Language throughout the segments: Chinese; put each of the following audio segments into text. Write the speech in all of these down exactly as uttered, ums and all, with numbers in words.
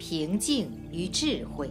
平静与智慧。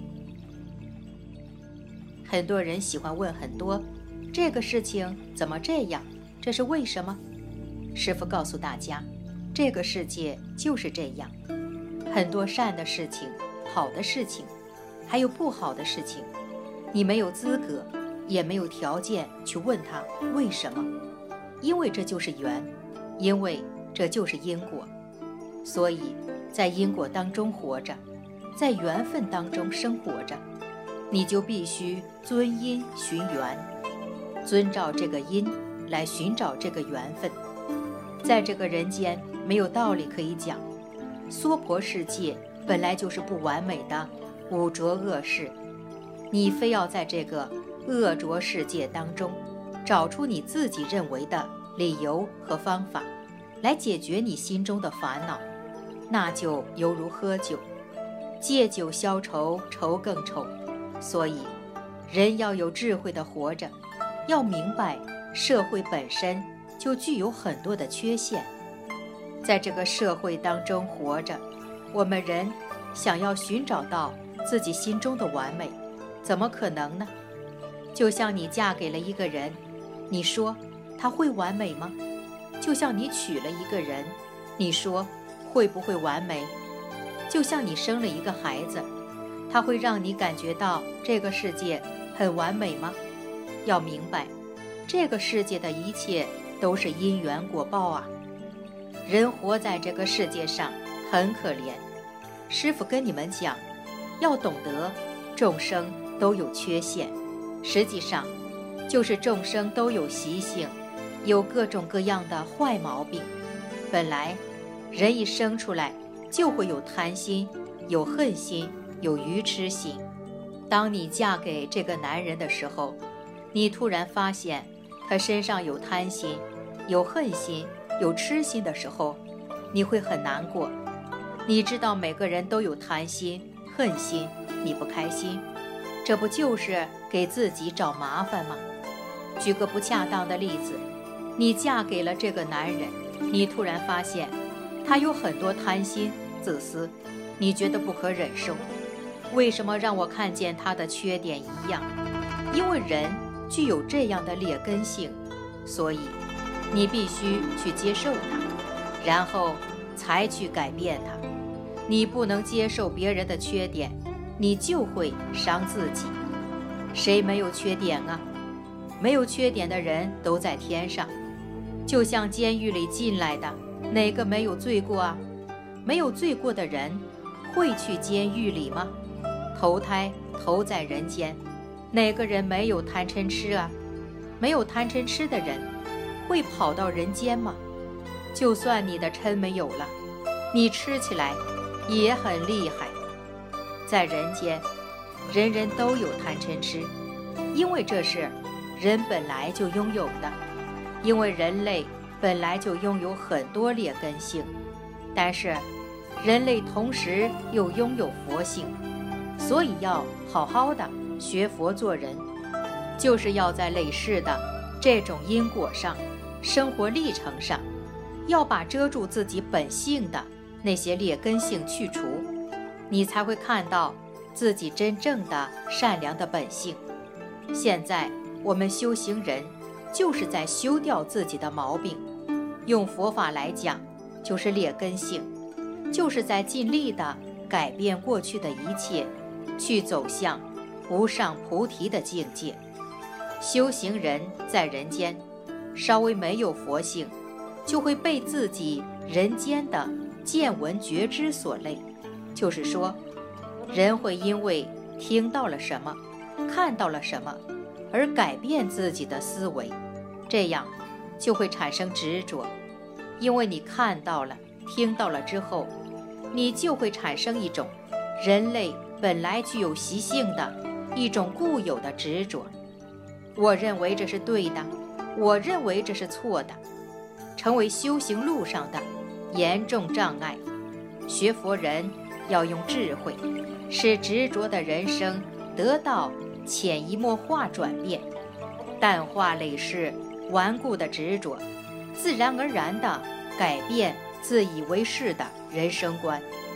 很多人喜欢问很多，这个事情怎么这样？这是为什么？师父告诉大家，这个世界就是这样，很多善的事情、好的事情，还有不好的事情，你没有资格，也没有条件去问他为什么，因为这就是缘，因为这就是因果。所以在因果当中活着，在缘分当中生活着，你就必须遵因循缘，遵照这个因来寻找这个缘分。在这个人间没有道理可以讲，娑婆世界本来就是不完美的污浊恶世，你非要在这个恶浊世界当中找出你自己认为的理由和方法来解决你心中的烦恼，那就犹如喝酒，借酒消愁，愁更愁。所以人要有智慧地活着，要明白社会本身就具有很多的缺陷。在这个社会当中活着，我们人想要寻找到自己心中的完美，怎么可能呢？就像你嫁给了一个人，你说他会完美吗？就像你娶了一个人，你说会不会完美？就像你生了一个孩子，他会让你感觉到这个世界很完美吗？要明白，这个世界的一切都是因缘果报啊。人活在这个世界上很可怜，师父跟你们讲，要懂得众生都有缺陷，实际上就是众生都有习性，有各种各样的坏毛病。本来人一生出来就会有贪心，有恨心，有愚痴心。当你嫁给这个男人的时候，你突然发现他身上有贪心，有恨心，有痴心的时候，你会很难过。你知道每个人都有贪心、恨心，你不开心，这不就是给自己找麻烦吗？举个不恰当的例子，你嫁给了这个男人，你突然发现他有很多贪心、自私，你觉得不可忍受。为什么让我看见他的缺点一样？因为人具有这样的劣根性，所以你必须去接受它，然后才去改变它。你不能接受别人的缺点，你就会伤自己。谁没有缺点啊？没有缺点的人都在天上，就像监狱里进来的，哪个没有罪过啊？没有罪过的人会去监狱里吗？投胎投在人间，哪个人没有贪嗔痴啊？没有贪嗔痴的人会跑到人间吗？就算你的嗔没有了，你吃起来也很厉害。在人间，人人都有贪嗔痴，因为这是人本来就拥有的，因为人类本来就拥有很多劣根性，但是人类同时又拥有佛性，所以要好好的学佛做人，就是要在累世的这种因果上、生活历程上，要把遮住自己本性的那些劣根性去除，你才会看到自己真正的善良的本性。现在我们修行人就是在修掉自己的毛病，用佛法来讲就是劣根性，就是在尽力的改变过去的一切，去走向无上菩提的境界。修行人在人间稍微没有佛性，就会被自己人间的见闻觉知所累，就是说人会因为听到了什么，看到了什么而改变自己的思维，这样就会产生执着。因为你看到了听到了之后，你就会产生一种人类本来具有习性的一种固有的执着。我认为这是对的，我认为这是错的，成为修行路上的严重障碍。学佛人要用智慧，使执着的人生得到潜移默化转变，淡化累世顽固的执着，自然而然地改变自以为是的人生观。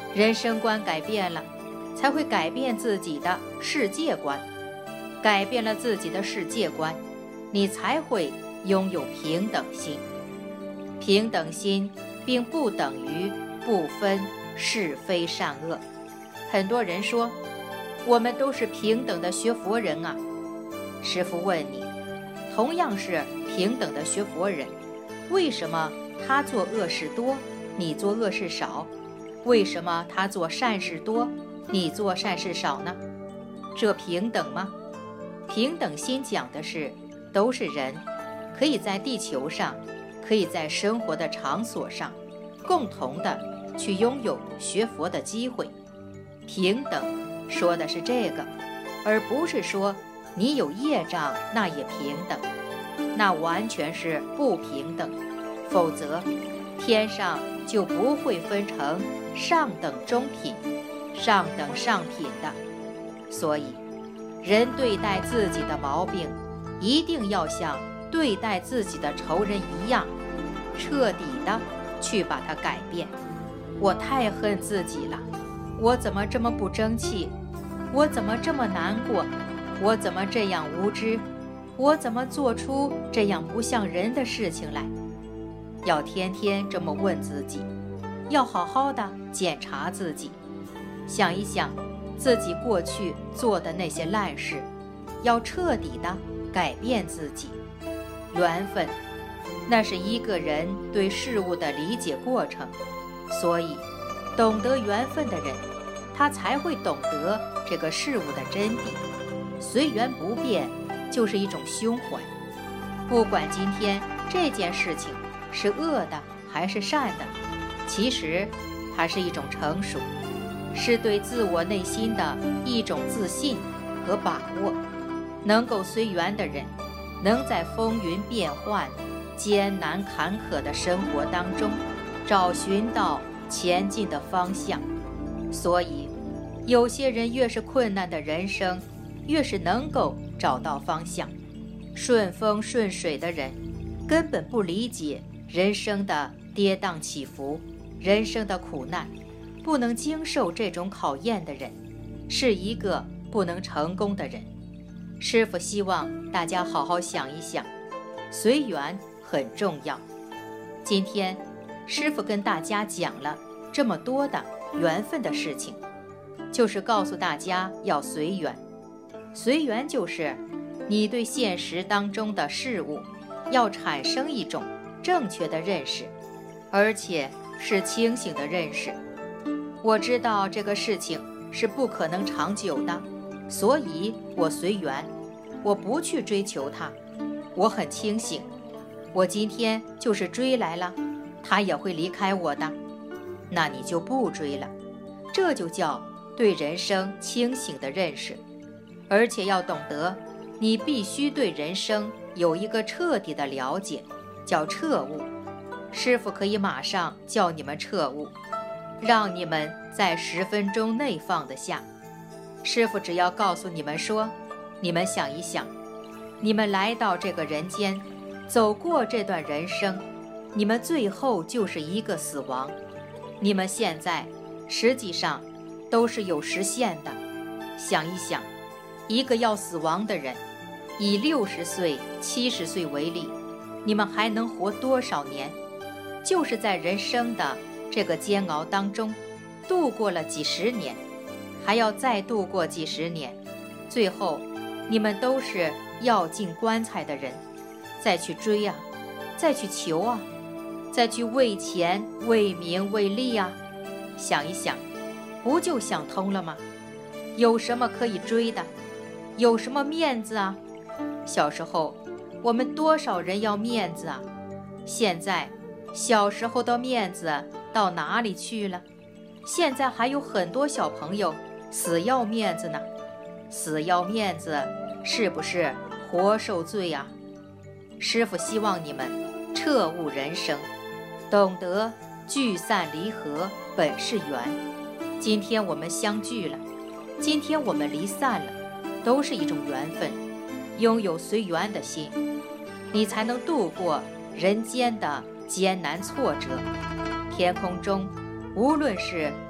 人生观改变了，才会改变自己的世界观。改变了自己的世界观，你才会拥有平等心。平等心并不等于不分是非善恶。很多人说，我们都是平等的学佛人啊。师父问你，同样是平等的学佛人，为什么他做恶事多，你做恶事少？为什么他做善事多，你做善事少呢？这平等吗？平等心讲的是，都是人，可以在地球上，可以在生活的场所上，共同的去拥有学佛的机会。平等说的是这个，而不是说你有业障那也平等，那完全是不平等。否则天上就不会分成上等中品、上等上品的。所以人对待自己的毛病，一定要像对待自己的仇人一样，彻底的去把它改变。我太恨自己了，我怎么这么不争气？我怎么这么难过？我怎么这样无知？我怎么做出这样不像人的事情来？要天天这么问自己，要好好的检查自己，想一想自己过去做的那些烂事，要彻底的改变自己。缘分，那是一个人对事物的理解过程，所以懂得缘分的人，他才会懂得这个事物的真谛。随缘不变就是一种胸怀，不管今天这件事情是恶的还是善的，其实它是一种成熟，是对自我内心的一种自信和把握。能够随缘的人，能在风云变幻、艰难坎坷的生活当中找寻到前进的方向。所以有些人越是困难的人生，越是能够找到方向。顺风顺水的人根本不理解人生的跌宕起伏，人生的苦难，不能经受这种考验的人，是一个不能成功的人。师父希望大家好好想一想，随缘很重要。今天师父跟大家讲了这么多的缘分的事情，就是告诉大家要随缘。随缘就是你对现实当中的事物要产生一种正确的认识，而且是清醒的认识。我知道这个事情是不可能长久的，所以我随缘，我不去追求它。我很清醒，我今天就是追来了，它也会离开我的，那你就不追了。这就叫对人生清醒的认识。而且要懂得，你必须对人生有一个彻底的了解，叫彻悟。师父可以马上叫你们彻悟，让你们在十分钟内放得下。师父只要告诉你们说，你们想一想，你们来到这个人间，走过这段人生，你们最后就是一个死亡。你们现在实际上都是有时限的。想一想，一个要死亡的人，以六十岁、七十岁为例，你们还能活多少年？就是在人生的这个煎熬当中，度过了几十年，还要再度过几十年，最后你们都是要进棺材的人，再去追啊，再去求啊，再去为钱、为名、为利啊。想一想，不就想通了吗？有什么可以追的？有什么面子啊？小时候我们多少人要面子啊？现在小时候的面子到哪里去了？现在还有很多小朋友死要面子呢。死要面子是不是活受罪啊？师父希望你们彻悟人生，懂得聚散离合本是缘。今天我们相聚了，今天我们离散了，都是一种缘分。拥有随缘的心，你才能度过人间的艰难挫折。天空中无论是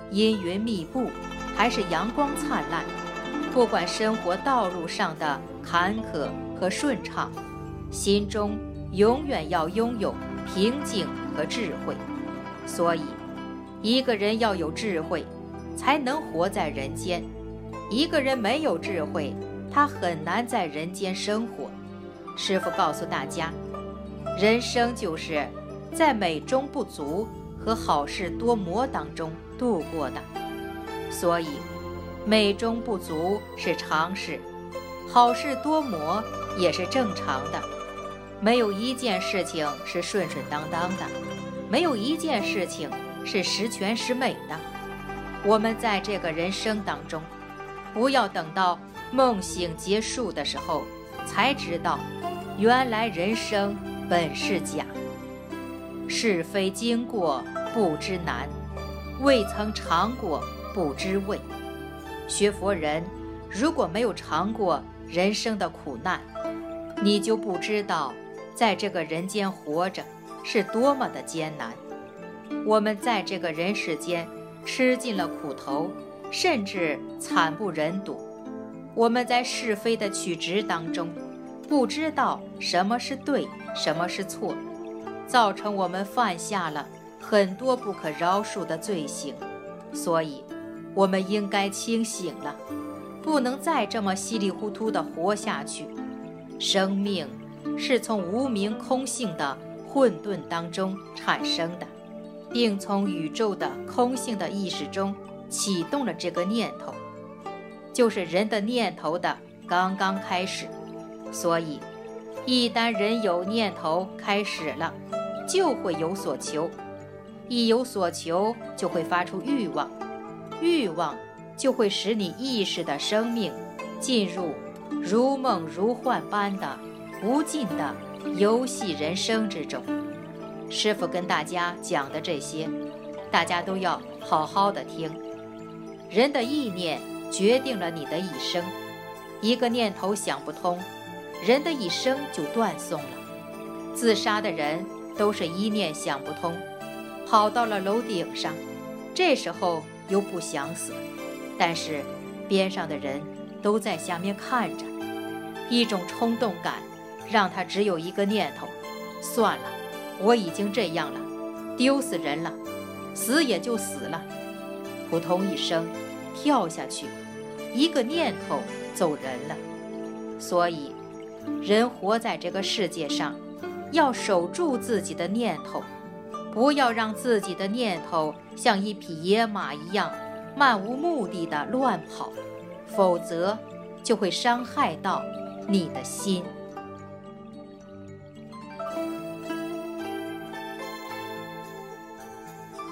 阴云密布，还是阳光灿烂，不管生活道路上的坎坷和顺畅，心中永远要拥有平静和智慧。所以，一个人要有智慧，才能活在人间。一个人没有智慧，他很难在人间生活。师父告诉大家，人生就是在美中不足和好事多磨当中度过的。所以，美中不足是常事，好事多磨也是正常的。没有一件事情是顺顺当当的，没有一件事情是十全十美的。我们在这个人生当中，不要等到梦醒结束的时候才知道，原来人生本是假。是非经过不知难，未曾尝过不知味。学佛人如果没有尝过人生的苦难，你就不知道在这个人间活着是多么的艰难。我们在这个人世间吃尽了苦头，甚至惨不忍睹。我们在是非的取直当中，不知道什么是对，什么是错，造成我们犯下了很多不可饶恕的罪行。所以我们应该清醒了，不能再这么稀里糊涂地活下去。生命是从无名空性的混沌当中产生的，并从宇宙的空性的意识中启动了这个念头，就是人的念头的刚刚开始。所以一旦人有念头开始了，就会有所求，一有所求就会发出欲望，欲望就会使你意识的生命进入如梦如幻般的无尽的游戏人生之中。师父跟大家讲的这些，大家都要好好的听。人的意念决定了你的一生，一个念头想不通，人的一生就断送了。自杀的人都是一念想不通，跑到了楼顶上，这时候又不想死，但是边上的人都在下面看着，一种冲动感让他只有一个念头：算了，我已经这样了，丢死人了，死也就死了。扑通一声跳下去，一个念头走人了。所以人活在这个世界上，要守住自己的念头，不要让自己的念头像一匹野马一样漫无目的的乱跑，否则就会伤害到你的心。